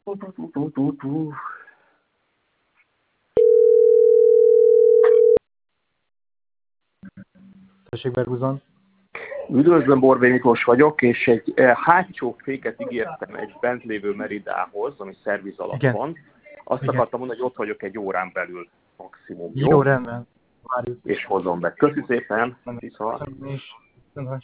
Tessék, Berguzon. Üdvözlöm, Borbély Miklós vagyok, és egy hátsó féket ígértem egy bent lévő Meridához, ami szerviz alatt van. Azt akartam mondani, hogy ott vagyok egy órán belül maximum. Jó, rendben. Várjuk. És hozom be. Köszi szépen. Viszont.